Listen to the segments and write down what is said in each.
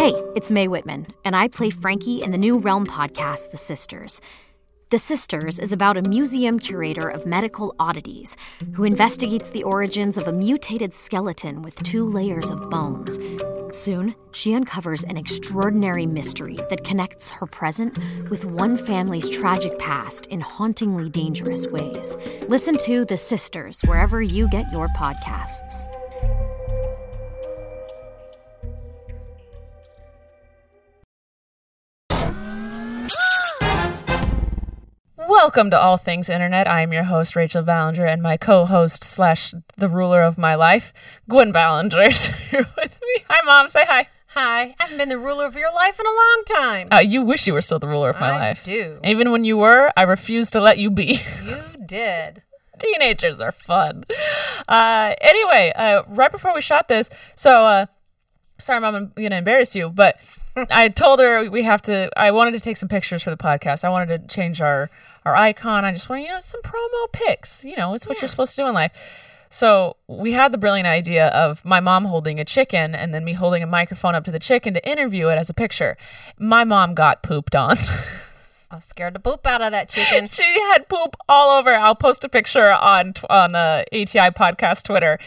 Hey, it's Mae Whitman, and I play Frankie in the new Realm podcast, The Sisters. The Sisters is about a museum curator of medical oddities who investigates the origins of a mutated skeleton with 2 layers of bones. Soon, she uncovers an extraordinary mystery that connects her present with one family's tragic past in hauntingly dangerous ways. Listen to The Sisters wherever you get your podcasts. Welcome to All Things Internet. I am your host, Rachel Ballinger, and my co-host / the ruler of my life, Gwen Ballinger, is here with me. Hi, Mom. Say hi. Hi. I haven't been the ruler of your life in a long time. You wish you were still the ruler of my life. I do. Even when you were, I refused to let you be. You did. Teenagers are fun. Anyway, right before we shot this, sorry, Mom, I'm going to embarrass you, but I told her I wanted to take some pictures for the podcast. I wanted to change our icon. I just wanted, some promo pics. It's what you're supposed to do in life. So we had the brilliant idea of my mom holding a chicken and then me holding a microphone up to the chicken to interview it as a picture. My mom got pooped on. I was scared to poop out of that chicken. She had poop all over. I'll post a picture on the ATI podcast Twitter.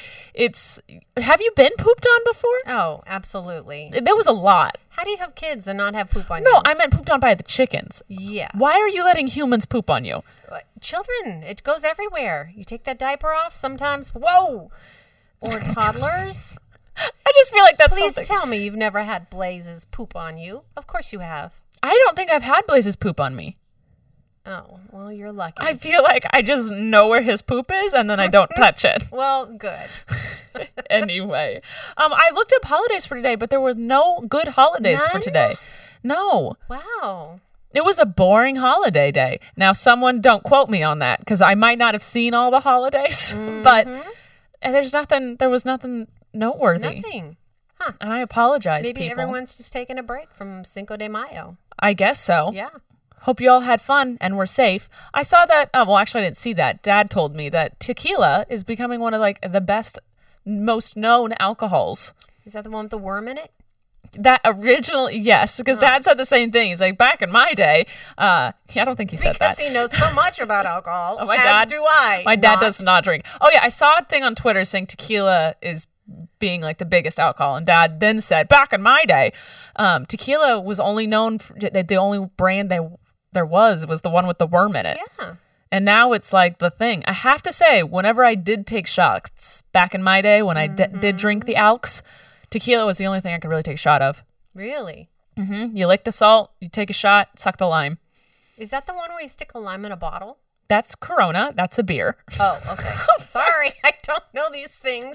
Have you been pooped on before? Oh, absolutely. There was a lot. How do you have kids and not have poop on you? No, I meant pooped on by the chickens. Yeah. Why are you letting humans poop on you? Children, it goes everywhere. You take that diaper off sometimes. Whoa! Or toddlers. I just feel like that's Please something. tell me you've never had Blaze's poop on you. Of course you have. I don't think I've had Blaze's poop on me. Oh, well, you're lucky. I feel like I just know where his poop is and then I don't touch it. Well, good. Anyway, I looked up holidays for today, but there was no good holidays for today. No. Wow. It was a boring holiday day. Now, someone don't quote me on that because I might not have seen all the holidays, but there was nothing noteworthy. Nothing. Huh. And I apologize, Maybe people. everyone's just taking a break from Cinco de Mayo. I guess so. Yeah. Hope you all had fun and were safe. I saw that, actually I didn't see that. Dad told me that tequila is becoming one of the best, most known alcohols. Is that the one with the worm in it? That originally, yes, because Dad said the same thing. He's like, back in my day, I don't think he said that. Because he knows so much about alcohol, Oh, my dad, do I. My dad does not drink. Oh, yeah, I saw a thing on Twitter saying tequila is being the biggest alcohol, and Dad then said, back in my day, tequila was only known for, the only brand there was the one with the worm in it. Yeah. And now it's the thing. I have to say, whenever I did take shots back in my day, when I did drink the alks, tequila was the only thing I could really take a shot of. Really? Mm-hmm. You lick the salt, you take a shot, suck the lime. Is that the one where you stick a lime in a bottle? That's Corona. That's a beer. Oh, okay. Sorry, I don't know these things.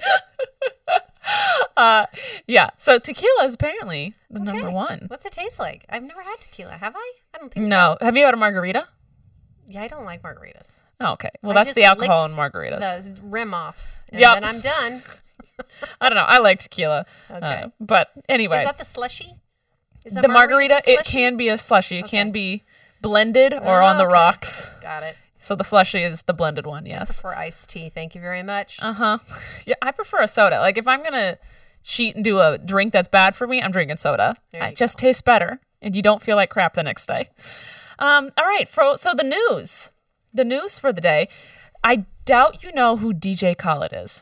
Yeah. So tequila is apparently the number one. What's it taste like? I've never had tequila. Have I? I don't think so. No. Have you had a margarita? Yeah, I don't like margaritas. Oh, okay. Well, I that's just the alcohol in lick margaritas. The rim off. And Yep. then I'm done. I don't know. I like tequila. Okay. But anyway. Is that the slushy? Is the margarita, slushy? it can be a slushy. It can be blended or on the Okay. rocks. Got it. So the slushy is the blended one, yes. For iced tea, thank you very much. Uh-huh. Yeah, I prefer a soda. If I'm going to cheat and do a drink that's bad for me, I'm drinking soda. It just tastes better, and you don't feel like crap the next day. All right, so the news. The news for the day. I doubt you know who DJ Khaled is.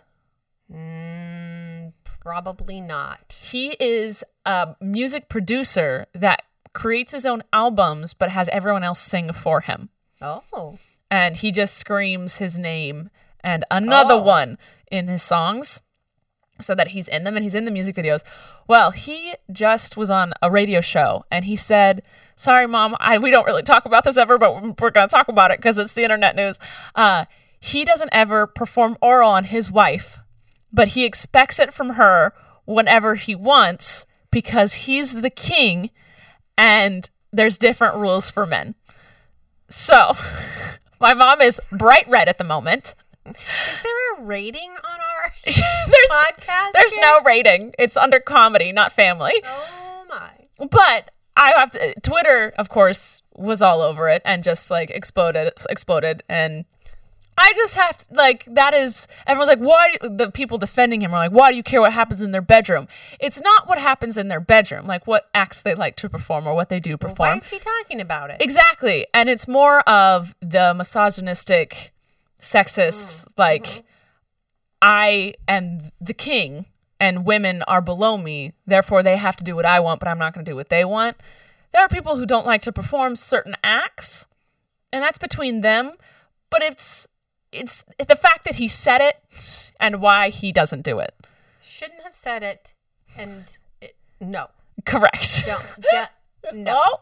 Probably not. He is a music producer that creates his own albums, but has everyone else sing for him. Oh. And he just screams his name and another one in his songs so that he's in them and he's in the music videos. Well, he just was on a radio show and he said, sorry, Mom, we don't really talk about this ever, but we're going to talk about it because it's the internet news. He doesn't ever perform oral on his wife, but he expects it from her whenever he wants because he's the king and there's different rules for men. So, my mom is bright red at the moment. Is there a rating on our There's podcast? There's no rating. It's under comedy, not family. Oh my. But I have to, Twitter, of course, was all over it and just exploded and I just have to, like, that is, everyone's like, why, the people defending him are like, why do you care what happens in their bedroom? It's not what happens in their bedroom, like what acts they like to perform or what they do perform. Why is he talking about it? Exactly. And it's more of the misogynistic, sexist, like, I am the king and women are below me, therefore they have to do what I want, but I'm not going to do what they want. There are people who don't like to perform certain acts, and that's between them, but it's the fact that he said it and why he doesn't do it. Shouldn't have said it, and no. Correct. No.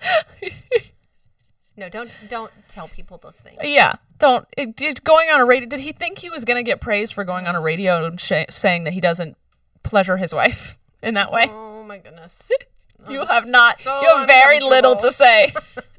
No, don't tell people those things. Yeah, going on a radio. Did he think he was going to get praised for going on a radio and saying that he doesn't pleasure his wife in that way? Oh my goodness. You have very little to say.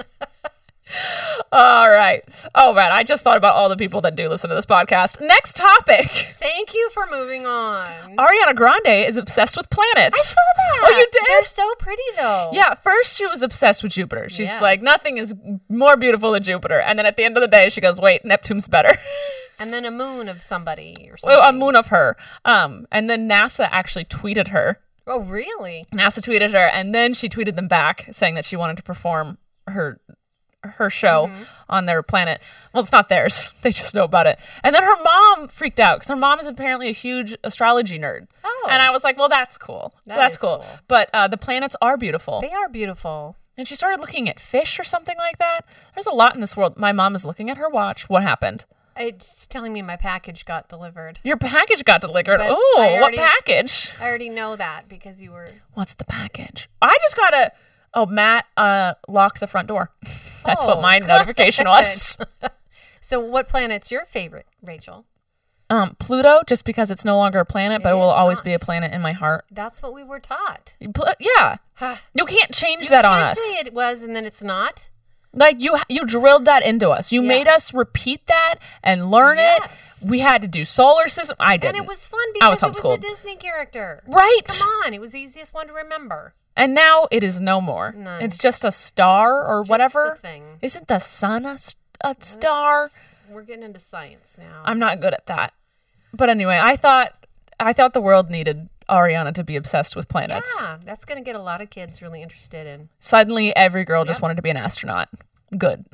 All right. Oh, man. I just thought about all the people that do listen to this podcast. Next topic. Thank you for moving on. Ariana Grande is obsessed with planets. I saw that. Oh, you did? They're so pretty, though. Yeah. First, she was obsessed with Jupiter. She's Yes. like, nothing is more beautiful than Jupiter. And then at the end of the day, she goes, wait, Neptune's better. And then a moon of somebody or something. Well, a moon of her. And then NASA actually tweeted her. Oh, really? NASA tweeted her, and then she tweeted them back saying that she wanted to perform her show on their planet. Well, it's not theirs. They just know about it. And then her mom freaked out because her mom is apparently a huge astrology nerd. Oh. And I was like, well, that's cool. That's is cool. cool. But the planets are beautiful. They are beautiful. And she started looking at fish or something like that. There's a lot in this world. My mom is looking at her watch. What happened? It's telling me my package got delivered. Your package got delivered. But Oh, I what already- package? I already know that because you were... What's the package? I just got a... Oh, Matt locked the front door. That's what my notification was. So what planet's your favorite, Rachel? Pluto, just because it's no longer a planet, but it It will is always not. be a planet in my heart. That's what we were taught. Yeah. You can't change that on Can't us. say it was and then it's not. Like, you drilled that into us. You Yeah. made us repeat that and learn Yes. it. We had to do solar system. I didn't. And it was fun I was because it was a homeschooled. Disney character. Right. Come on. It was the easiest one to remember. And now it is no more. None. It's just a star or just whatever. a thing. Isn't the sun a star? We're getting into science now. I'm not good at that. But anyway, I thought the world needed Ariana to be obsessed with planets. Yeah, that's going to get a lot of kids really interested in. Suddenly, every girl just wanted to be an astronaut. Good.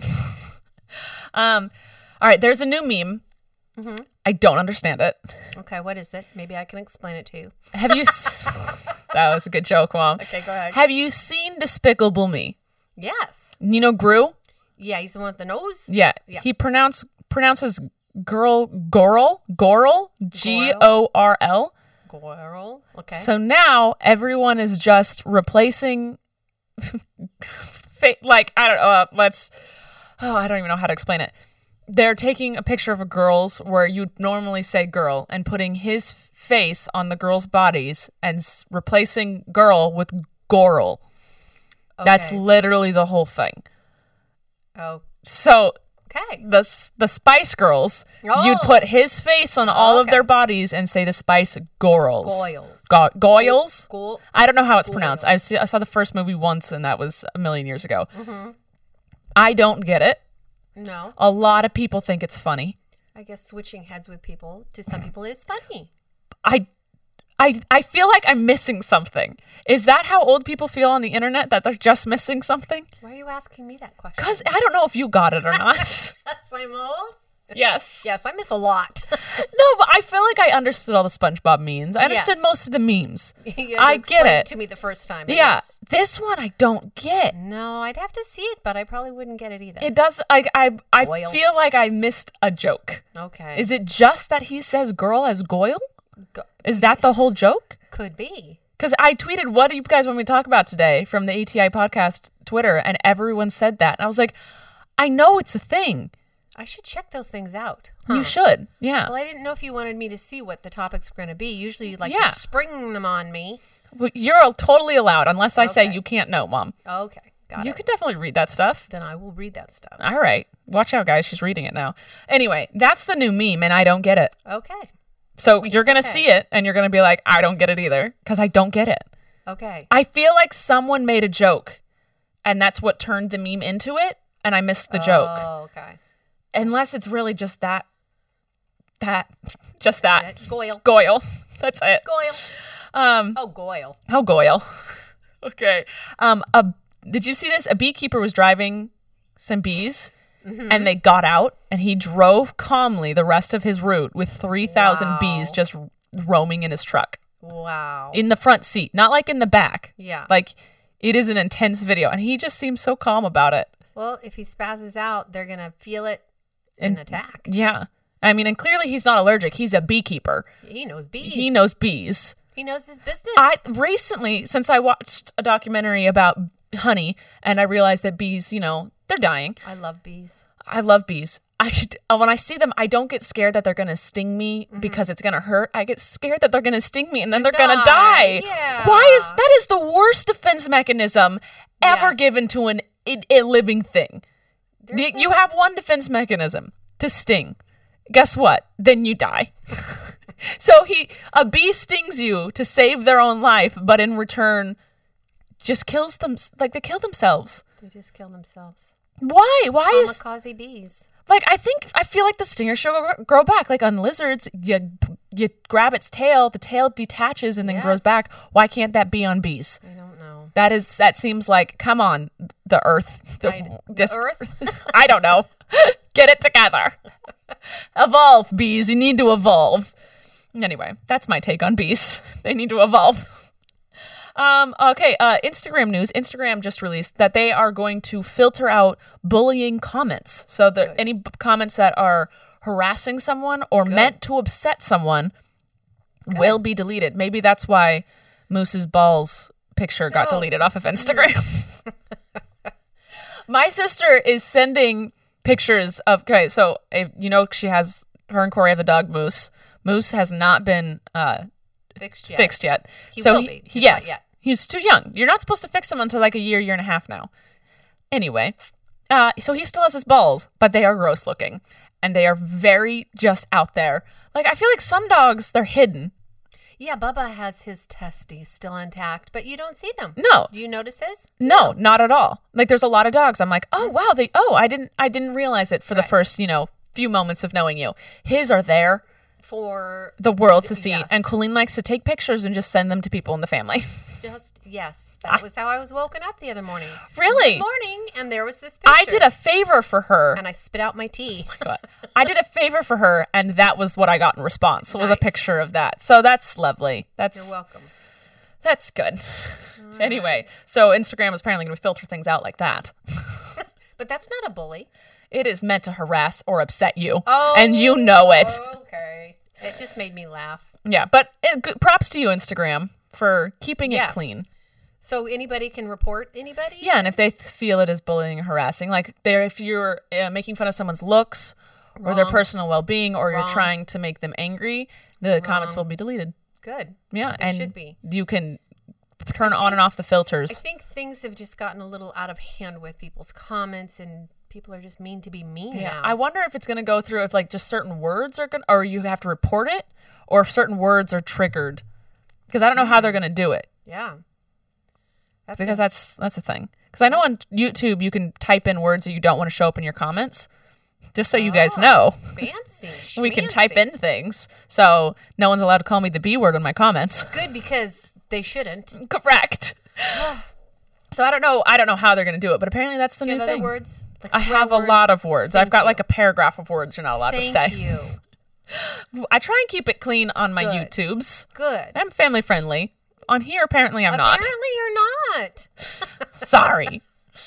All right, there's a new meme. I don't understand it. Okay, what is it? Maybe I can explain it to you. Have you? That was a good joke, Mom. Okay, go ahead. Have you seen Despicable Me? Yes. You know Gru? Yeah, he's the one with the nose. Yeah. Yeah. He pronounces Gorl, Gorl. Girl. Okay. So now everyone is just replacing, like, I don't know, I don't even know how to explain it. They're taking a picture of a girl's where you'd normally say girl and putting his face on the girl's bodies and replacing girl with Gorl. That's Okay. literally the whole thing. Oh, So okay. the Spice Girls, Oh. you'd put his face on all of Okay. their bodies and say the Spice Girls. Goyles. Goyles? Cool. I don't know how it's pronounced. I saw the first movie once, and that was a million years ago. I don't get it. No, A lot of people think it's funny. I guess switching heads with people to some people is funny. I feel like I'm missing something. Is that how old people feel on the internet, that they're just missing something? Why are you asking me that question? Because I don't know if you got it or not. Yes, I'm old. Yes. Yes, I miss a lot. No, but I feel like I understood all the SpongeBob memes. I understood Yes. most of the memes. You I had to get explain it. to me the first time. but Yeah. yes. This one I don't get. No, I'd have to see it, but I probably wouldn't get it either. It does. I Goyle. feel like I missed a joke. Okay. Is it just that he says girl as Goyle? Go- Is that the whole joke? Could be. Because I tweeted, what do you guys want me to talk about today from the ATI podcast Twitter, and everyone said that. And I was like, I know it's a thing. I should check those things out. You should. Yeah. Well, I didn't know if you wanted me to see what the topics were going to be. Usually you like Yeah. to spring them on me. Well, you're totally allowed, unless I say Okay. you can't know, Mom. Okay, got You it. can definitely read that stuff. Then I will read that stuff. All right. Watch out, guys. She's reading it now. Anyway, that's the new meme, and I don't get it. Okay. So you're going to okay. see it, and you're going to be like, I don't get it either, because I don't get it. Okay. I feel like someone made a joke, and that's what turned the meme into it, and I missed the joke. Oh, okay. Unless it's really just that Just that. Goyle. Goyle. That's it. Goyle. Goyle. Oh, Goyle. Okay. Did you see this? A beekeeper was driving some bees, and they got out, and he drove calmly the rest of his route with 3,000 bees just roaming in his truck. Wow. In the front seat, not like in the back. Yeah. Like, it is an intense video, and he just seems so calm about it. Well, if he spazzes out, they're going to feel it and attack. Yeah. I mean, and clearly he's not allergic. He's a beekeeper. He knows bees. He knows bees. He knows his business. Recently, since I watched a documentary about honey, and I realized that bees, they're dying. I love bees. I love bees. When I see them, I don't get scared that they're going to sting me because it's going to hurt. I get scared that they're going to sting me and then they're going to die. Yeah. That is the worst defense mechanism ever given to a living thing. You have one defense mechanism, to sting. Guess what? Then you die. So a bee stings you to save their own life, but in return just kills them. Like, they kill themselves. They just kill themselves. Why? Kamikaze bees. Like, I feel like the stinger should grow back. Like, on lizards, you grab its tail, the tail detaches and then grows back. Why can't that be on bees? I don't know. That seems like, come on, the earth. The earth? I don't know. Get it together. Evolve, bees. You need to evolve. Anyway, that's my take on bees. They need to evolve. Okay, Instagram news. Instagram just released that they are going to filter out bullying comments. So that any comments that are harassing someone or meant to upset someone will be deleted. Maybe that's why Moose's balls picture got deleted off of Instagram. My sister is sending pictures of, she has, her and Corey have the dog Moose. Moose has not been fixed yet. He will be. He's not yet. He's too young. You're not supposed to fix him until like a year and a half now. Anyway, so he still has his balls, but they are gross looking. And they are very just out there. Like, I feel like some dogs, they're hidden. Yeah, Bubba has his testes still intact, but you don't see them. No. Do you notice his? No, not at all. Like, there's a lot of dogs. I'm like, oh, wow, I didn't realize it for the first, few moments of knowing you. His are there for the world to see. Yes. And Colleen likes to take pictures and just send them to people in the family. That was how I was woken up the other morning. Really? Good morning, and there was this picture. I did a favor for her. And I spit out my tea. I did a favor for her, and that was what I got in response. It was a picture of that. So that's lovely. You're welcome. That's good. Anyway, so Instagram is apparently going to filter things out like that. But that's not a bully. It is meant to harass or upset you. Oh, and you know it. Okay. It just made me laugh. Yeah, but props to you, Instagram, for keeping it clean. So anybody can report anybody? Yeah, and if they feel it is bullying or harassing, like if you're making fun of someone's looks or their personal well-being, or you're trying to make them angry, the comments will be deleted. Good. Yeah, and should be. You can turn on and off the filters. I think things have just gotten a little out of hand with people's comments, and people are just mean to be mean now. I wonder if it's going to go through if like just certain words are going, or you have to report it, or if certain words are triggered. Because I don't know how they're going to do it. Yeah. That's the thing. Because I know on YouTube you can type in words that you don't want to show up in your comments. Just so you guys know. Fancy. We can type in things. So no one's allowed to call me the B word in my comments. Good, because they shouldn't. Correct. So I don't know how they're going to do it, but apparently that's the new thing. Other words? Like I have a lot of words. I've got like a paragraph of words you're not allowed to say. Thank you. I try and keep it clean on my YouTubes. Good. I'm family friendly. On here, apparently I'm not. Apparently you're not. Sorry.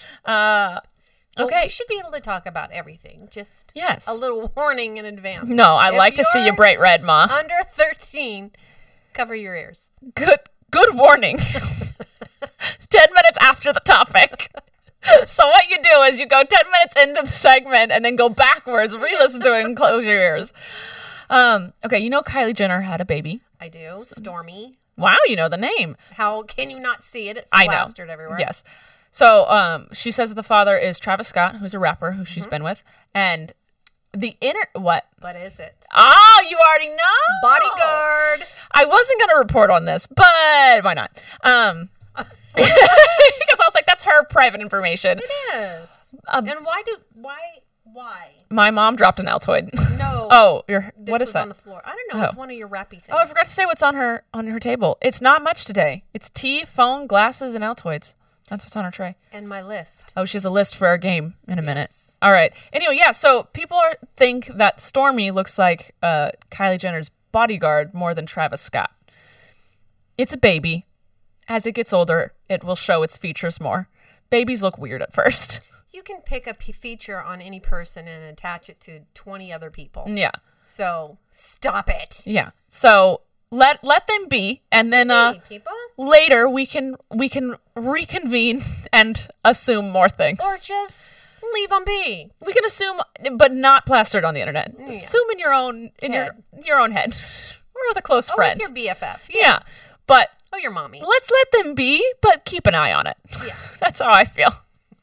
Okay. We should be able to talk about everything. Just yes. A little warning in advance. No, I like to see you bright red, Ma. Under 13, cover your ears. Good warning. 10 minutes after the topic. So what you do is you go 10 minutes into the segment and then go backwards, re-listen to it, and close your ears. Okay, you know Kylie Jenner had a baby. I do. Stormy. Wow, you know the name. How can you not see it? It's plastered everywhere. Yes. So she says that the father is Travis Scott, who's a rapper who she's been with. And what? What is it? Oh, you already know. Bodyguard. I wasn't going to report on this, but why not? Because I was like, that's her private information. It is. And Why? My mom dropped an Altoid. No. Oh, This what is was that? on the floor. I don't know. It's Oh. one of your wrappy things. Oh, I forgot to say what's on her table. It's not much today. It's tea, phone, glasses, and Altoids. That's what's on her tray. And my list. Oh, she has a list for our game in a minute. Yes. All right. Anyway, yeah. So people think that Stormy looks like Kylie Jenner's bodyguard more than Travis Scott. It's a baby. As it gets older, it will show its features more. Babies look weird at first. You can pick a feature on any person and attach it to 20 other people. Yeah. So stop it. Yeah. So let them be, and then Hey, people. later we can reconvene and assume more things. Or just leave them be. We can assume, but not plastered on the internet. Yeah. Assume in your own your own head, or with a close Oh, friend. with your BFF. Yeah, but Oh, your mommy. let's let them be, but keep an eye on it. Yeah. That's how I feel.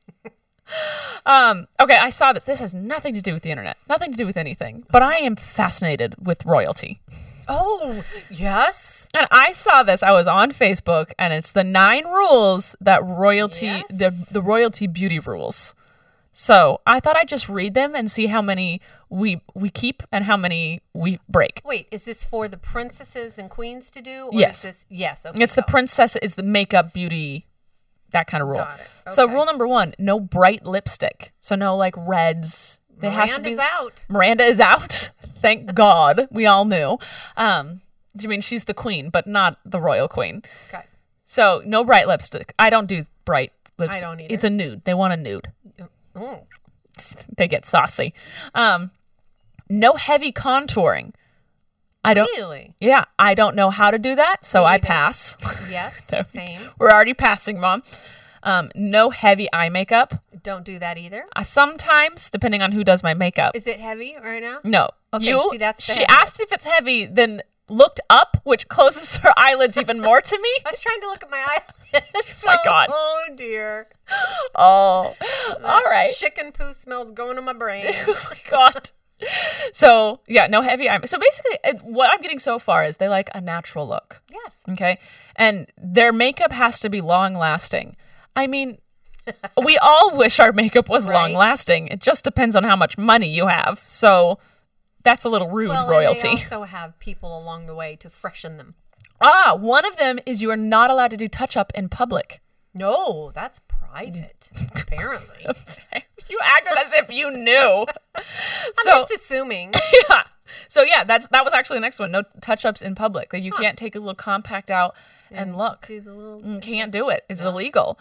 Okay, I saw this. This has nothing to do with the internet, nothing to do with anything. But I am fascinated with royalty. Oh, yes. And I saw this. I was on Facebook, and it's the 9 rules that royalty, Yes. the royalty beauty rules. So I thought I'd just read them and see how many we keep and how many we break. Wait, is this for the princesses and queens to do? Or Yes. Is this, yes. Okay. It's the princess is the makeup beauty, that kind of rule. Got it. So Okay. rule number 1, no bright lipstick. So no like reds. It has to be. Miranda's out. Miranda is out. Thank God. We all knew. I mean, she's the queen, but not the royal queen. Okay. So no bright lipstick. I don't do bright lipstick. I don't either. It's a nude. They want a nude. Oh. They get saucy. No heavy contouring. I don't. Really? Yeah, I don't know how to do that, so I neither. pass. Yes, same. We're already passing, Mom. No heavy eye makeup. Don't do that either. Sometimes, depending on who does my makeup. Is it heavy right now? No. Okay, see, that's the she heaviest. asked if it's heavy, then looked up, which closes her eyelids even more to me. I was trying to look at my eyelids. My God. Oh, dear. Oh, all right. Chicken poo smells going to my brain. Oh my God. So, yeah, no heavy eye. So basically, what I'm getting so far is they like a natural look. Yes. Okay. And their makeup has to be long lasting. I mean, we all wish our makeup was Right. long lasting. It just depends on how much money you have. So that's a little rude, Well, royalty. and they also have people along the way to freshen them. One of them is you are not allowed to do touch up in public. No, that's private, apparently. You acted as if you knew. I'm So, just assuming. yeah. So yeah, that was actually the next one. No touch ups in public. Like you can't take a little compact out and look. Do the little... You can't do it. It's illegal.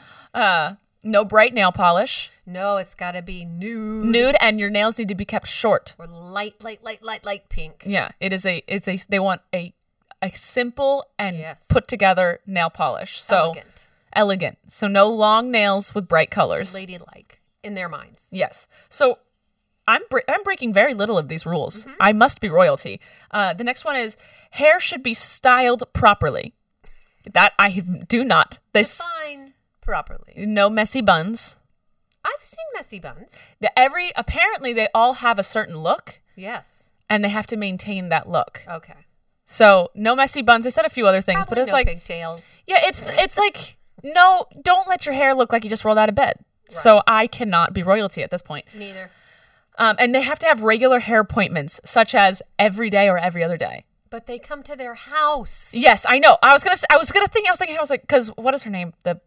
No bright nail polish. No, it's got to be nude. Nude, and your nails need to be kept short. Or light pink. Yeah, they want a simple and Yes. put together nail polish. So Elegant. So no long nails with bright colors. Ladylike in their minds. Yes. So I'm breaking very little of these rules. Mm-hmm. I must be royalty. The next one is hair should be styled properly. That I do not. Define properly. No messy buns. I've seen messy buns. Apparently they all have a certain look, Yes. and they have to maintain that look. Okay. So no messy buns. They said a few other things, Probably but it's no like pigtails. yeah, it's like no, don't let your hair look like you just rolled out of bed. So I cannot be royalty at this point. Neither. And they have to have regular hair appointments, such as every day or every other day. But they come to their house. Yes, I know. I was thinking, because what is her name? The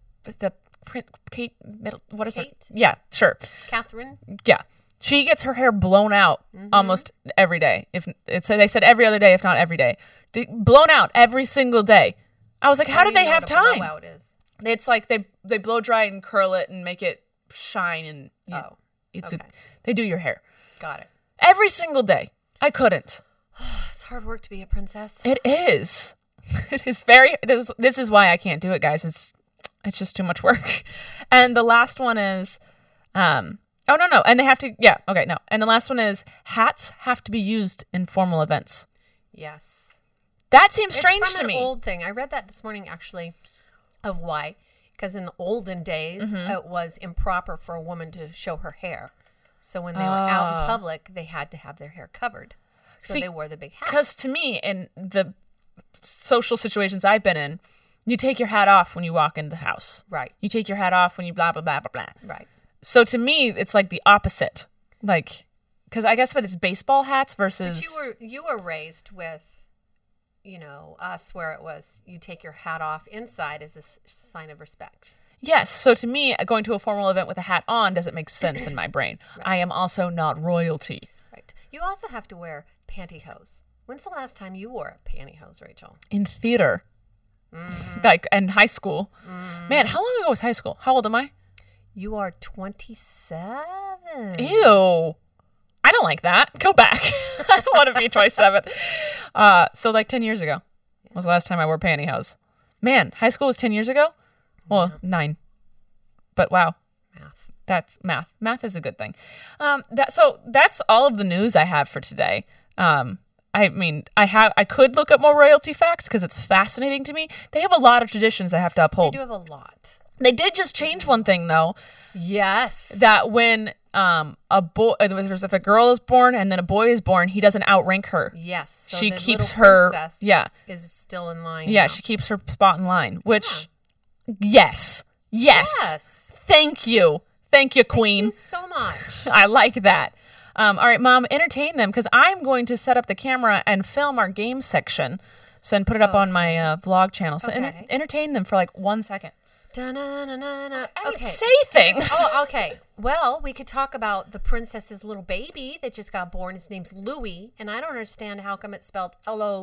Kate Middle. What is Kate? her? Yeah, sure. Catherine. Yeah, she gets her hair blown out almost every day. So they said every other day, if not every day, blown out every single day. I was like, how do they have time? Blowout is? It's like they blow dry it and curl it and make it shine and okay. They do your hair Got it. every single day. I couldn't. It's hard work to be a princess. It is. It is very. This is why I can't do it, guys. It's just too much work. And the last one is, oh no, and they have to. Yeah, okay, no. And the last one is hats have to be used in formal events. Yes. That seems strange it's to from me. an old thing. I read that this morning, actually, of why. Because in the olden days, it was improper for a woman to show her hair. So when they were out in public, they had to have their hair covered. So they wore the big hat. Because to me, in the social situations I've been in, you take your hat off when you walk into the house. Right. You take your hat off when you blah, blah, blah, blah, blah. Right. So to me, it's like the opposite. Like, because I guess, but it's baseball hats versus. But you were raised with, us where it was you take your hat off inside as a sign of respect. Yes. So to me, going to a formal event with a hat on doesn't make sense in my brain. Right. I am also not royalty. Right. You also have to wear pantyhose. When's the last time you wore a pantyhose, Rachel? In theater. Like, and high school. Man, how long ago was high school? How old am I? You are 27. Ew. I don't like that. Go back. I don't want to be 27. So like 10 years ago was the last time I wore pantyhose. Man, high school was 10 years ago? Well, 9. But wow. Math. That's math. Math is a good thing. So that's all of the news I have for today. I mean, I could look up more royalty facts because it's fascinating to me. They have a lot of traditions they have to You uphold. do have a lot. They did just change one thing though, Yes. that when if a girl is born and then a boy is born, he doesn't outrank her. Yes. So She the keeps little her- princess yeah. is still in line. Yeah, now. she keeps her spot in line. Which, yes, Yes. thank you, Queen. Thank you so much. I like that. All right, Mom, entertain them because I'm going to set up the camera and film our game section, and put it up on my vlog channel. So Okay. entertain them for like 1 second. Da-na-na-na-na. I mean, Okay. say things. Oh, okay. Well, we could talk about the princess's little baby that just got born. His name's Louis, and I don't understand how come it's spelled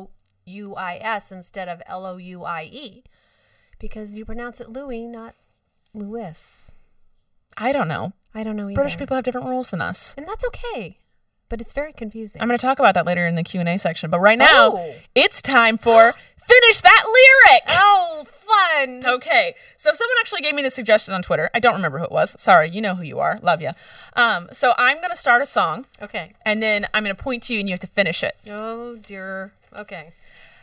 Louis instead of Louie, because you pronounce it Louis, not Louis. I don't know. I don't know either. British people have different rules than us. And that's okay, but it's very confusing. I'm going to talk about that later in the Q&A section. But right now, Oh. it's time for Finish That Lyric. Oh, fun. Okay, so someone actually gave me the suggestion on Twitter. I don't remember who it was. Sorry, you know who you are. Love you. So I'm going to start a song, Okay. and then I'm going to point to you, and you have to finish it. Oh, dear. Okay.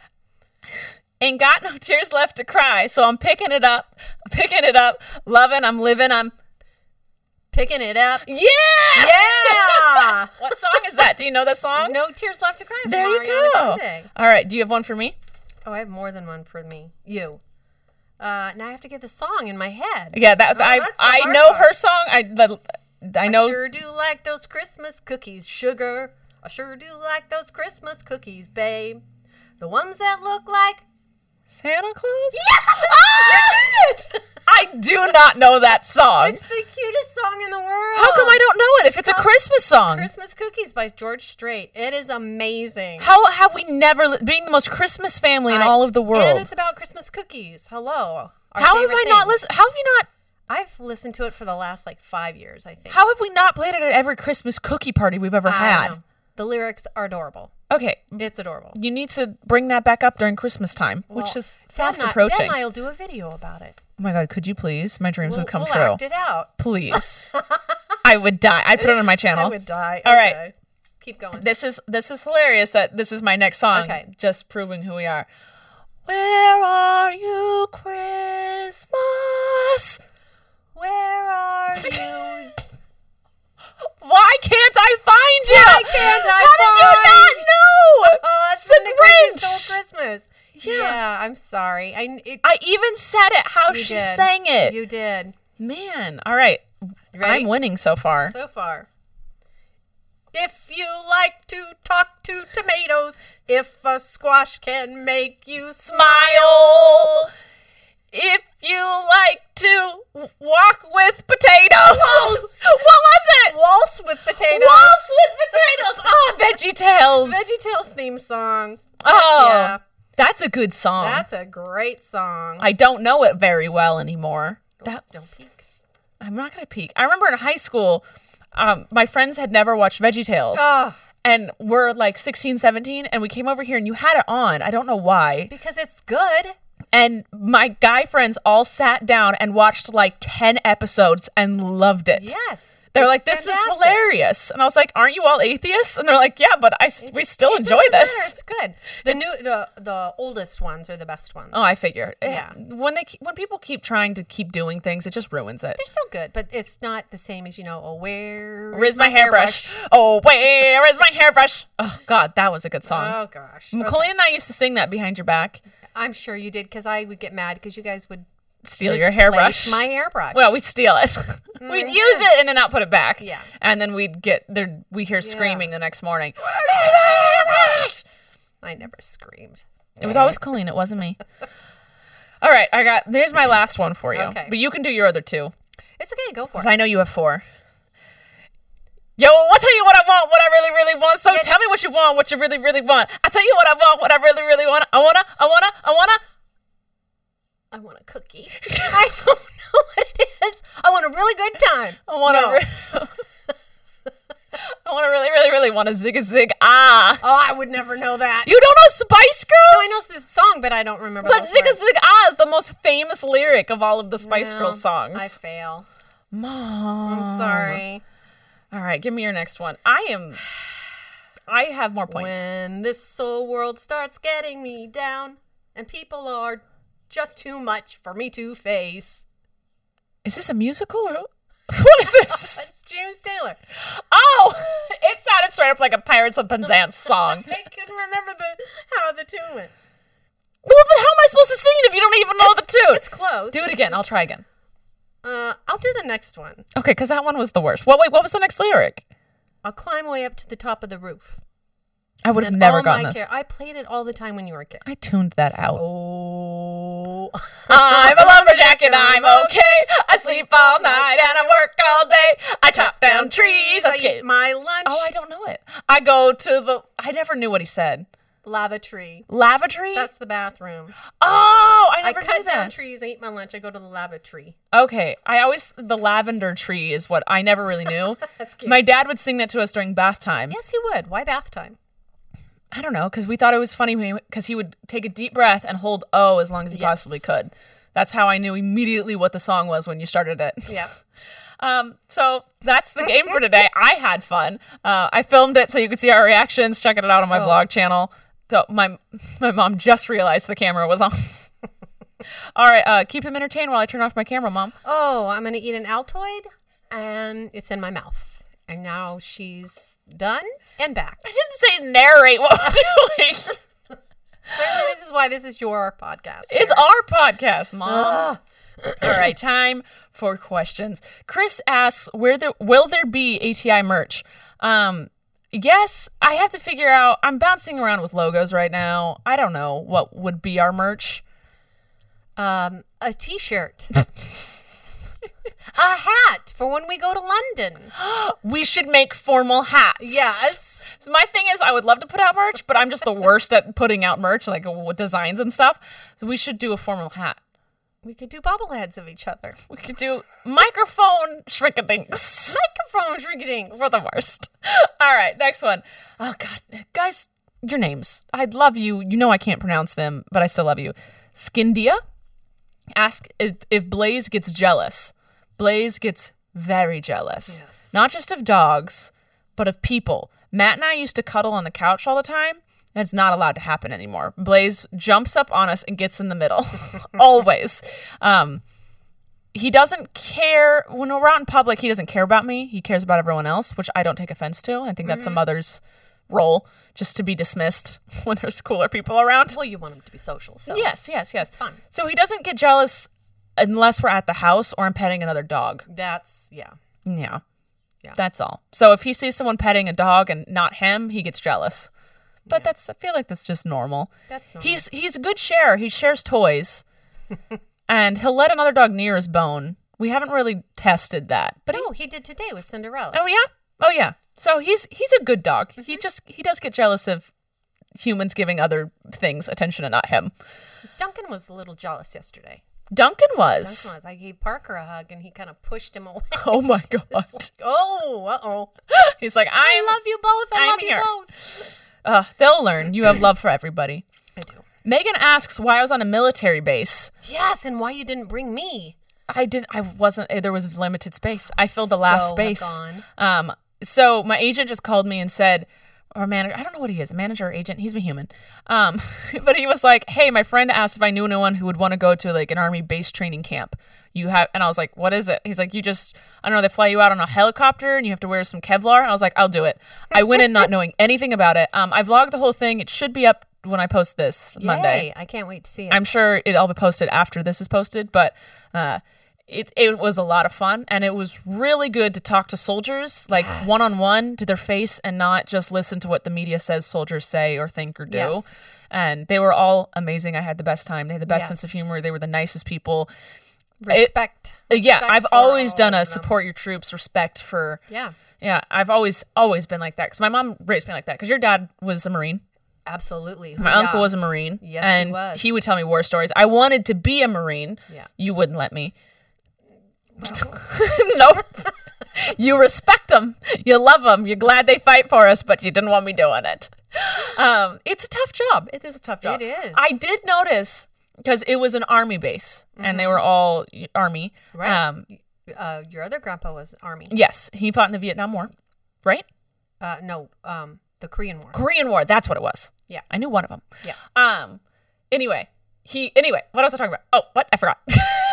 Ain't got no tears left to cry, so I'm picking it up, loving, I'm living, I'm... Picking it up. Yeah! Yeah. What song is that? Do you know that song? No tears left to cry. from There you Ariana go. Grande. All right, do you have one for me? Oh, I have more than one for me. You. Now I have to get the song in my head. Yeah, that's the I hard know part. her song. I know. I sure do like those Christmas cookies, sugar. I sure do like those Christmas cookies, babe. The ones that look like... Santa Claus? Yeah! You did it! I do not know that song. It's the cutest song in the world. How come I don't know it if it's a Christmas song? Christmas Cookies by George Strait. It is amazing. How have we never being the most Christmas family in all of the world? And it's about Christmas cookies. Hello. Our How have favorite I not things. listened? How have you not? I've listened to it for the last 5 years, I think. How have we not played it at every Christmas cookie party we've ever I had? know. The lyrics are adorable. Okay, It's adorable. you need to bring that back up during Christmas time, which Well, is fast Dad and approaching. I will do a video about it. Oh my God, could you please? My dreams would come we'll true. act it out. Please. I would die. I'd put it on my channel. I would die. All right. Okay. Keep going. This is hilarious that this is my next song. Okay. Just proving who we are. Where are you, Christmas? Where are you? Why can't I find you? Why can't I How did you find not know? Oh, that's the been the greatest Grinch. whole Christmas. Yeah. I'm sorry. I even said it how you she did. sang it. You did. Man, all right. Ready? I'm winning so far. So far. If you like to talk to tomatoes, if a squash can make you Smile. If you like to walk with potatoes. Waltz. What was it? waltz with potatoes. Waltz with potatoes. Oh, Veggie Tales. VeggieTales theme song. Oh, Yeah. that's a good song. That's a great song. I don't know it very well anymore. Don't peek. I'm not going to peek. I remember in high school, my friends had never watched VeggieTales. Oh, And we're like 16, 17, and we came over here and you had it on. I don't know why. because it's good. And my guy friends all sat down and watched like 10 episodes and loved it. Yes. They're It's like, this fantastic. is hilarious. And I was like, aren't you all atheists? And they're like, yeah, but we still It enjoy doesn't matter. this. It's good. The oldest ones are the best ones. Oh, I figure. Yeah. When people keep trying to keep doing things, it just ruins it. They're still good, but it's not the same as, where Where's my hairbrush? Oh, where is my hairbrush? Oh, God, that was a good song. Oh, gosh. Colleen and I used to sing that behind your back. I'm sure you did, because I would get mad because you guys would steal your hairbrush. My hairbrush. Well, we'd steal it. We'd use it and then not put it back. Yeah. And then we'd hear screaming the next morning. I never screamed. It was always Colleen. It wasn't me. All right. There's my last one for you. Okay. But you can do your other two. It's okay. Go for it. I know you have 4. Yo, I'll tell you what I want, what I really, really want. So tell me what you want, what you really, really want. I'll tell you what I want, what I really, really want. I want a cookie. I don't know what it is. I want a really good time. I want to really, really, really want a zig-a-zig. Ah. Oh, I would never know that. You don't know Spice Girls? No, I know this song, but I don't remember. But zig-a-zig ah is the most famous lyric of all of the Spice Girls songs. I fail. Mom. I'm sorry. All right, give me your next one. I have more points. When this whole world starts getting me down and people are just too much for me to face. Is this a musical or what is this? It's James Taylor. Oh, it sounded straight up like a Pirates of Penzance song. I couldn't remember how the tune went. Well, then how am I supposed to sing it if you don't even know the tune? It's close. Do it again. I'll try again. I'll do the next one. Okay, because that one was the worst. What was the next lyric? I'll climb way up to the top of the roof. I would have never gotten this. I played it all the time when you were a kid. I tuned that out. Oh. I'm a lumberjack and I'm okay. I sleep all night and I work all day. I chop down trees. I eat my lunch. Oh, I don't know it. I never knew what he said. Lavatory. Lavatory? That's the bathroom. Oh, I never knew that. I cut down trees, I eat my lunch, I go to the lavatory. Okay. The lavender tree is what I never really knew. That's cute. My dad would sing that to us during bath time. Yes, he would. Why bath time? I don't know, because we thought it was funny because he would take a deep breath and hold O as long as he possibly could. That's how I knew immediately what the song was when you started it. Yeah. So that's the game for today. I had fun. I filmed it so you could see our reactions. Check it out on my vlog channel. So my mom just realized the camera was on. All right, keep them entertained while I turn off my camera, Mom. Oh, I'm going to eat an Altoid, and it's in my mouth. And now she's done and back. I didn't say narrate what I'm doing. This is why this is your podcast. It's our podcast, Mom. All right, time for questions. Chris asks, will there be ATI merch? Yes, I have to figure out. I'm bouncing around with logos right now. I don't know what would be our merch. A t-shirt. A hat for when we go to London. We should make formal hats. Yes. So my thing is I would love to put out merch, but I'm just the worst at putting out merch, like with designs and stuff. So we should do a formal hat. We could do bobbleheads of each other. We could do microphone shrinkadinks. Microphone shrinkadinks. We're the worst. All right, next one. Oh, God. Guys, your names. I'd love you. You know I can't pronounce them, but I still love you. Skindia. Ask if Blaze gets jealous. Blaze gets very jealous. Yes. Not just of dogs, but of people. Matt and I used to cuddle on the couch all the time. It's not allowed to happen anymore. Blaze jumps up on us and gets in the middle. Always. He doesn't care. When we're out in public, he doesn't care about me. He cares about everyone else, which I don't take offense to. I think that's a mother's role, just to be dismissed when there's cooler people around. Well, you want him to be social, so. Yes. It's fun. So he doesn't get jealous unless we're at the house or I'm petting another dog. Yeah. Yeah. That's all. So if he sees someone petting a dog and not him, he gets jealous. But I feel like that's just normal. That's normal. He's a good sharer. He shares toys. And he'll let another dog near his bone. We haven't really tested that. But he did today with Cinderella. Oh yeah. So he's a good dog. He does get jealous of humans giving other things attention and not him. Duncan was a little jealous yesterday. Duncan was. I gave Parker a hug and he kind of pushed him away. Oh my God. Uh-oh. He's like, I love you both. I love here. you both. They'll learn. You have love for everybody. I do. Megan asks why I was on a military base. Yes, and why you didn't bring me. I wasn't. There was limited space. I filled the last space. Gone. So my agent just called me and said, or manager, I don't know what he is, a manager or agent. He's a human. But he was like, hey, my friend asked if I knew anyone who would want to go to like an army base training camp. And I was like, what is it? He's like, I don't know, they fly you out on a helicopter and you have to wear some Kevlar. And I was like, I'll do it. I went in not knowing anything about it. I vlogged the whole thing. It should be up when I post this Monday. Yay, I can't wait to see it. I'm sure it'll be posted after this is posted, but it was a lot of fun, and it was really good to talk to soldiers, like one-on-one to their face, and not just listen to what the media says soldiers say or think or do. Yes. And they were all amazing. I had the best time. They had the best Yes. sense of humor. They were the nicest people. Respect. Yeah, Respect I've for always all done of a them. support your troops, respect for. Yeah, Yeah, I've always been like that because my mom raised me like that because your dad was a Marine. absolutely. My uncle was a Marine. Yes, he and was. he would tell me war stories. I wanted to be a Marine. Yeah. You wouldn't let me. Nope. You respect them. You love them. You're glad they fight for us, but you didn't want me doing it. It's a tough job. It is a tough job. It is. I did notice because it was an army base and they were all army. Right. Your other grandpa was Army. Yes, he fought in the Vietnam War, right? No, the Korean War. Korean War. That's what it was. Yeah. I knew one of them. Yeah. Anyway, what else was I talking about? Oh, what? I forgot.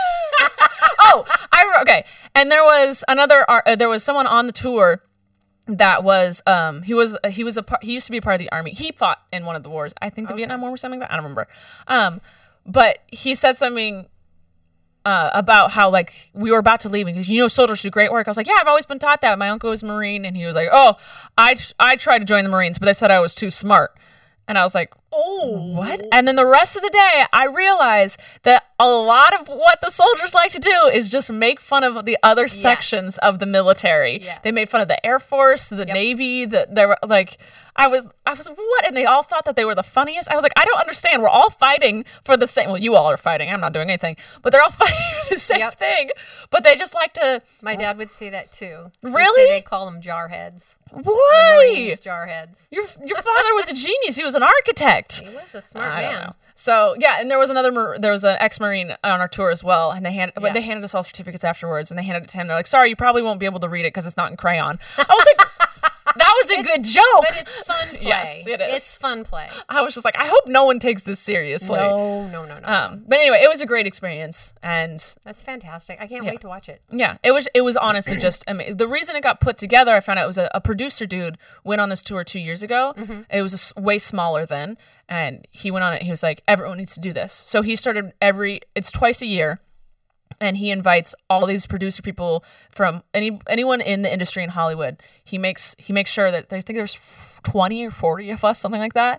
Okay. And there was there was someone on the tour that was, he used to be a part of the army. He fought in one of the wars. I think the Vietnam War or something like that. I don't remember. But he said something, about how like we were about to leave because soldiers do great work. I was like, yeah, I've always been taught that. My uncle was a Marine, and he was like, oh, I tried to join the Marines, but they said I was too smart. And I was like, oh, what? And then the rest of the day, I realized that a lot of what the soldiers like to do is just make fun of the other sections of the military. Yes. They made fun of the Air Force, the Navy, they were like, I was what? And they all thought that they were the funniest. I was like, I don't understand. We're all fighting for the same. Well, you all are fighting. I'm not doing anything, but they're all fighting for the same thing. But they just like to. My dad would say that too. Really? They call them jarheads. Why? Marines, jarheads. Your father was a genius. He was an architect. He was a smart I man. don't know. So yeah, and there was an ex-Marine on our tour as well, and they handed us all certificates afterwards, and they handed it to him. They're like, "Sorry, you probably won't be able to read it because it's not in crayon." I was like, "That was a good joke." But it's fun play. Yes, it is. It's fun play. I was just like, I hope no one takes this seriously. No. But anyway, it was a great experience, and That's fantastic. I can't wait to watch it. yeah, it was honestly just the reason it got put together. I found out it was a producer dude went on this tour 2 years ago. It was way smaller then, and he went on it. He was like, everyone needs to do this. So he started it's twice a year, and he invites all these producer people from anyone in the industry in Hollywood. He makes sure that I think there's 20 or 40 of us, something like that.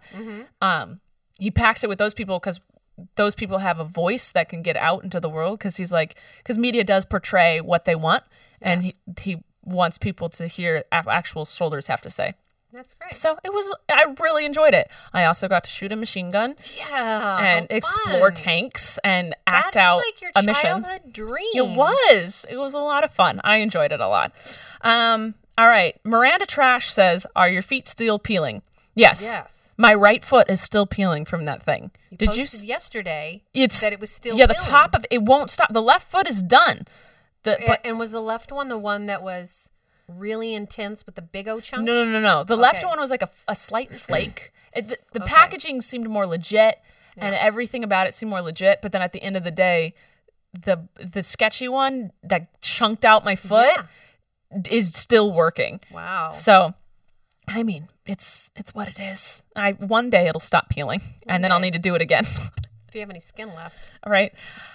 He packs it with those people because those people have a voice that can get out into the world because media does portray what they want, and he wants people to hear actual soldiers have to say. That's great. So I really enjoyed it. I also got to shoot a machine gun. Yeah. And explore tanks and act That's out like your a mission. childhood dream. It was a lot of fun. I enjoyed it a lot. All right. Miranda Trash says, "Are your feet still peeling?" Yes. Yes. My right foot is still peeling from that thing. Did you posted yesterday It's that it was still the peeling. top of it won't stop. The left foot is done. And was the left one the one that was really intense with the big O chunks? No. The left Okay. one was like a slight flake. The packaging seemed more legit, and everything about it seemed more legit. But then at the end of the day, the sketchy one that chunked out my foot is still working. Wow. So, I mean, it's what it is. One day it'll stop peeling, and then I'll need to do it again. If you have any skin left. All right.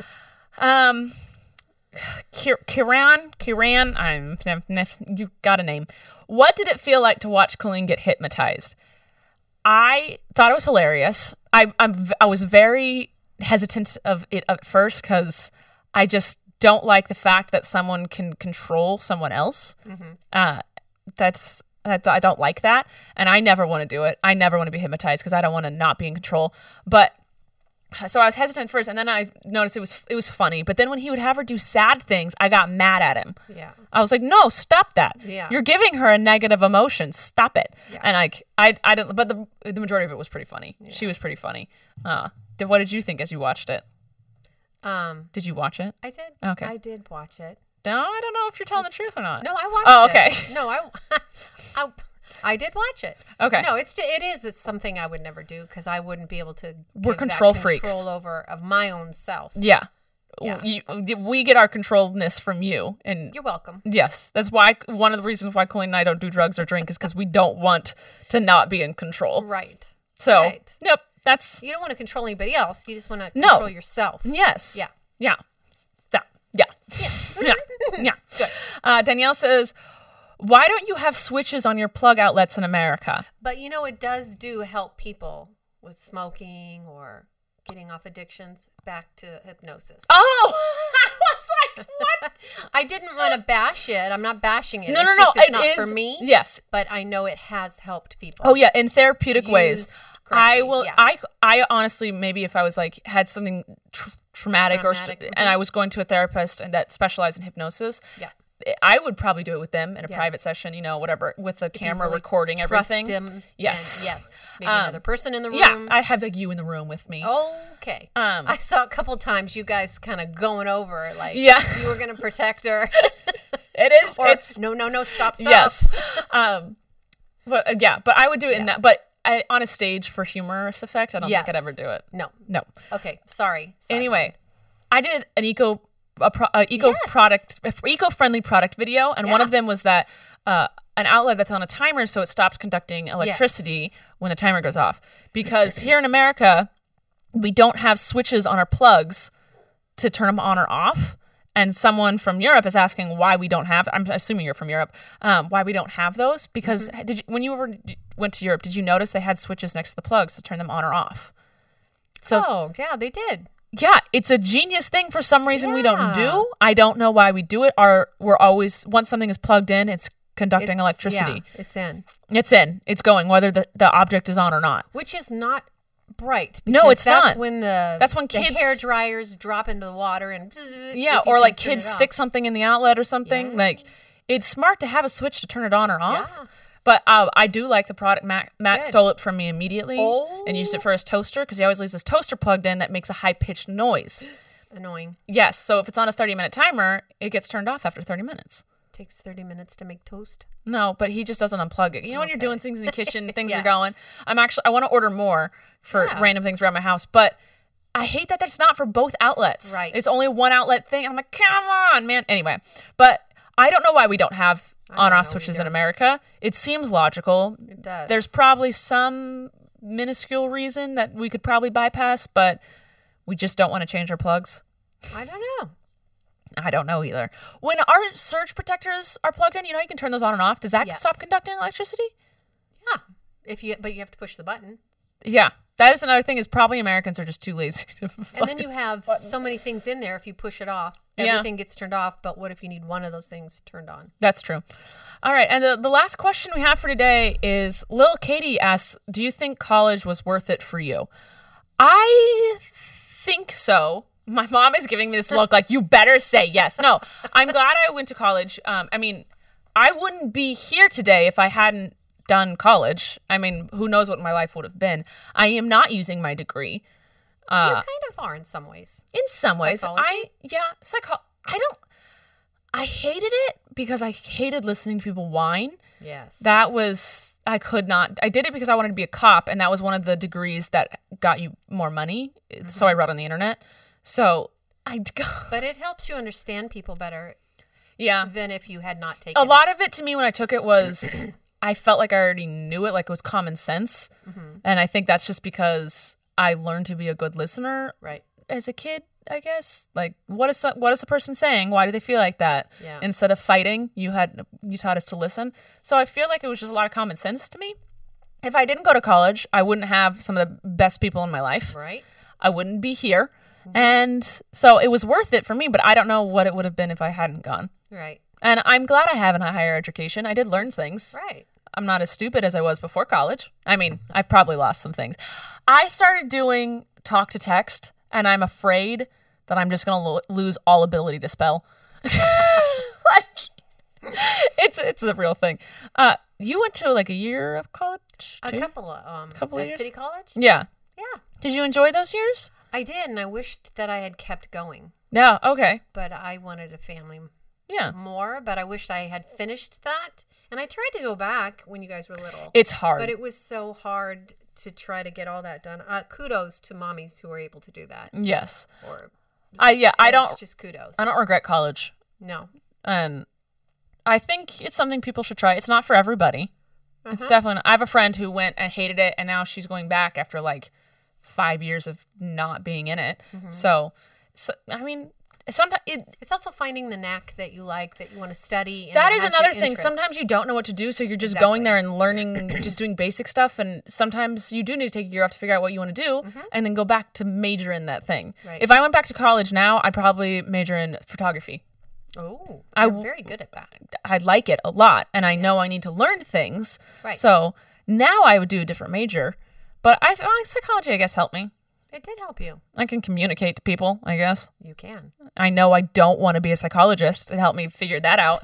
Kiran, you got a name. What did it feel like to watch Colleen get hypnotized? I thought it was hilarious. I was very hesitant of it at first because I just don't like the fact that someone can control someone else. I don't like that, and I never want to do it. I never want to be hypnotized because I don't want to not be in control. But so I was hesitant first, and then I noticed it was funny. But then when he would have her do sad things, I got mad at him. Yeah, I was like, "No, stop that! Yeah. You're giving her a negative emotion. Stop it!" Yeah. And I didn't. But the majority of it was pretty funny. Yeah. She was pretty funny. What did you think as you watched it? Did you watch it? I did. Okay, I did watch it. No, I don't know if you're telling the truth or not. No, I watched it. Oh, okay. No, I did watch it. Okay. No, it's something I would never do because I wouldn't be able to. We're give control that freaks. Control over of my own self. Yeah. Yeah. We get our controlledness from you, and You're welcome. yes, that's why one of the reasons why Colleen and I don't do drugs or drink is because we don't want to not be in control. Right. So, Right. yep. That's You don't want to control anybody else. You just want to No. control yourself. yes. Yeah. Yeah. That. Yeah. Yeah. Yeah. Good. Danielle says, why don't you have switches on your plug outlets in America? But it does help people with smoking or getting off addictions back to hypnosis. Oh, I was like, what? I didn't want to bash it. I'm not bashing it. No, It's no, just, no. It's It not is for me. Yes. But I know it has helped people. Oh yeah, in therapeutic ways. Used correctly, yeah. I honestly, maybe if I was like had something traumatic Traumatic, and I was going to a therapist and that specialized in hypnosis, Yeah. I would probably do it with them in a Yeah. private session, whatever, with the If you camera really recording trust everything. him, Yes. and yes. Maybe another person in the room. Yeah, I have like you in the room with me. Okay. Um, I saw a couple times you guys kind of going over like Yeah. you were going to protect her. It is. Or It's no, stop. yes. But yeah, but I would do it in that. But on a stage for humorous effect, I don't think I'd Yes. ever do it. No. No. Okay. Sorry. Anyway, I did an eco-friendly product video, and one Yeah. of them was that an outlet that's on a timer, so it stops conducting electricity when the timer goes off. Because here in America, we don't have switches on our plugs to turn them on or off. And someone from Europe is asking why we don't have. I'm assuming you're from Europe. Why we don't have those? Because when you went to Europe, did you notice they had switches next to the plugs to turn them on or off? So yeah, they did. yeah, it's a genius thing for some reason we don't Yeah. do. I don't know why we do it. We're always, once something is plugged in, it's conducting electricity. Yeah, it's in. It's in. It's going, whether the object is on or not. Which is not bright. No, because it's that's not. That's when the kids- hair dryers drop into the water and Yeah, if you or can like turn kids it off. stick something in the outlet or something. Yeah. Like, it's smart to have a switch to turn it on or off. Yeah. But I do like the product. Matt Good. stole it from me immediately Oh. and used it for his toaster because he always leaves his toaster plugged in that makes a high-pitched noise. Annoying. Yes, so if it's on a 30-minute timer, it gets turned off after 30 minutes. Takes 30 minutes to make toast. No, but he just doesn't unplug it. You know when you're Okay. doing things in the kitchen, things are Yes. going. I want to order more for Yeah. random things around my house, but I hate that that's not for both outlets. Right. It's only one outlet thing. I'm like, come on, man. Anyway, but I don't know why we don't have on-off switches in America. It seems logical. It does. There's probably some minuscule reason that we could probably bypass, but we just don't want to change our plugs. I don't know. I don't know either. When our surge protectors are plugged in, you can turn those on and off. Does that Yes. stop conducting electricity? Yeah. But you have to push the button. Yeah. That is another thing is probably Americans are just too lazy to And then you have so many things in there. If you push it off, Yeah. everything gets turned off. But what if you need one of those things turned on? That's true. All right. And the last question we have for today is Lil Katie asks, do you think college was worth it for you? I think so. My mom is giving me this look like, you better say yes. No, I'm glad I went to college. I mean, I wouldn't be here today if I hadn't done college. I mean, who knows what my life would have been. I am not using my degree. You kind of are in some ways. In some ways. Psychology? I hated it because I hated listening to people whine. Yes. I could not. I did it because I wanted to be a cop, and that was one of the degrees that got you more money. So I read on the internet. So But it helps you understand people better yeah. than if you had not taken A it. lot of it to me when I took it was I felt like I already knew it, like it was common sense. And I think that's just because I learned to be a good listener Right. as a kid, I guess. Like, what is the person saying? Why do they feel like that? Yeah. Instead of fighting, you taught us to listen. So I feel like it was just a lot of common sense to me. If I didn't go to college, I wouldn't have some of the best people in my life. Right. I wouldn't be here. And so it was worth it for me, but I don't know what it would have been if I hadn't gone. Right. And I'm glad I have a higher education. I did learn things. Right. I'm not as stupid as I was before college. I mean, I've probably lost some things. I started doing talk to text, and I'm afraid that I'm just going to lose all ability to spell. Like, it's a real thing. You went to like a year of college? A too? couple of Couple of at years? City College? Yeah. Yeah. Did you enjoy those years? I did, and I wished that I had kept going. Yeah. Okay. But I wanted a family Yeah. more, but I wished I had finished that. And I tried to go back when you guys were little. It's hard. But it was so hard to try to get all that done. Kudos to mommies who were able to do that. Yes. Or I it's don't just kudos. I don't regret college. No. And I think it's something people should try. It's not for everybody. It's definitely not. I have a friend who went and hated it, and now she's going back after like 5 years of not being in it. So I mean, sometimes it's also finding the knack that you like, that you want to study. And that is another thing. Sometimes you don't know what to do, so you're just going there and learning, just doing basic stuff. And sometimes you do need to take a year off to figure out what you want to do, and then go back to major in that thing. Right. If I went back to college now, I'd probably major in photography. Oh, you're very good at that. I like it a lot, and I know I need to learn things. Right. So now I would do a different major, but psychology, I guess, helped me. It did help you. I can communicate to people, I guess. You can. I know I don't want to be a psychologist. It helped me figure that out.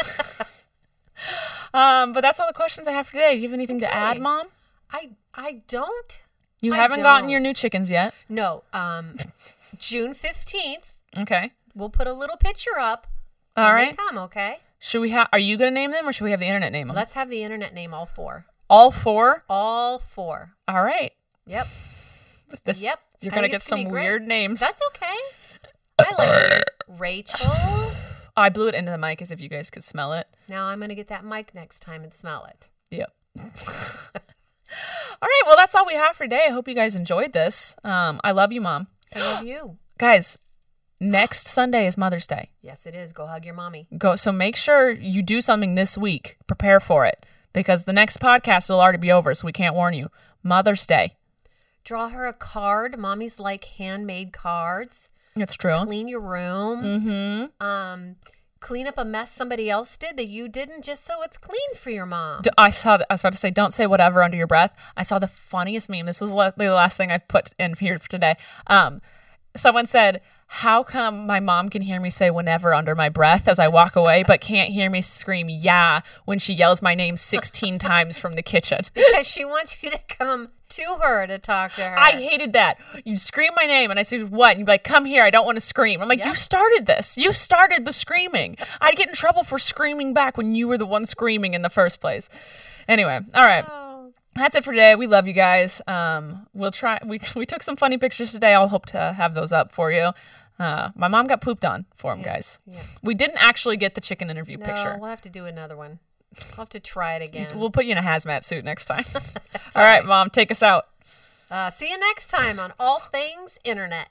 But that's all the questions I have for today. Do you have anything to add, Mom? I don't. You haven't gotten your new chickens yet? No. June 15th. Okay. We'll put a little picture up. All right. They come, okay? Should we are you going to name them, or should we have the internet name them? Let's have the internet name all 4. All 4? All 4. All right. Yep. You're going to get some weird names. That's okay. I like it. Rachel. I blew it into the mic as if you guys could smell it. Now I'm going to get that mic next time and smell it. Yep. All right. Well, that's all we have for today. I hope you guys enjoyed this. I love you, Mom. I love you. Guys, next Sunday is Mother's Day. Yes, it is. Go hug your mommy. So make sure you do something this week. Prepare for it, because the next podcast will already be over, so we can't warn you. Mother's Day. Draw her a card. Mommy's like handmade cards. It's true. Clean your room. Mm-hmm. Clean up a mess somebody else did that you didn't, just so it's clean for your mom. I was about to say, don't say whatever under your breath. I saw the funniest meme. This was the last thing I put in here for today. Someone said, how come my mom can hear me say whenever under my breath as I walk away, but can't hear me scream yeah when she yells my name 16 times from the kitchen? Because she wants you to come to her to talk to her. I hated that. You'd scream my name, and I said, what? And you'd be like, come here, I don't want to scream. I'm like, You started this. You started the screaming. I'd get in trouble for screaming back when you were the one screaming in the first place. Anyway, all right. That's it for today. We love you guys. We'll try. We took some funny pictures today. I'll hope to have those up for you. My mom got pooped on for them, guys. Yeah. We didn't actually get the chicken interview picture. We'll have to do another one. We'll have to try it again. We'll put you in a hazmat suit next time. All right, Mom, take us out. See you next time on All Things Internet.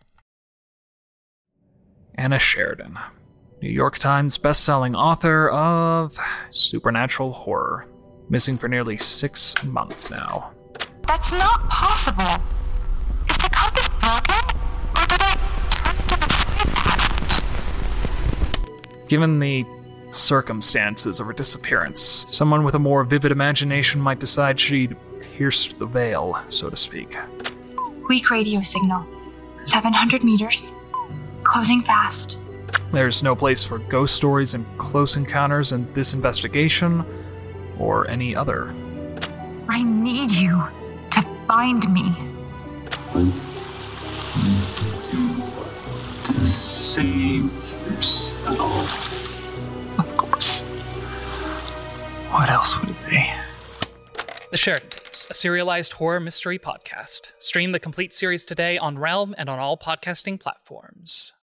Anna Sheridan, New York Times bestselling author of supernatural horror. Missing for nearly 6 months now. That's not possible. Is the compass broken? Or did I turn to the side? Given the circumstances of her disappearance, someone with a more vivid imagination might decide she'd pierced the veil, so to speak. Weak radio signal. 700 meters. Closing fast. There's no place for ghost stories and close encounters in this investigation, or any other. I need you to find me. To save yourself. Of course. What else would it be? The Sheridan Tapes, a serialized horror mystery podcast. Stream the complete series today on Realm and on all podcasting platforms.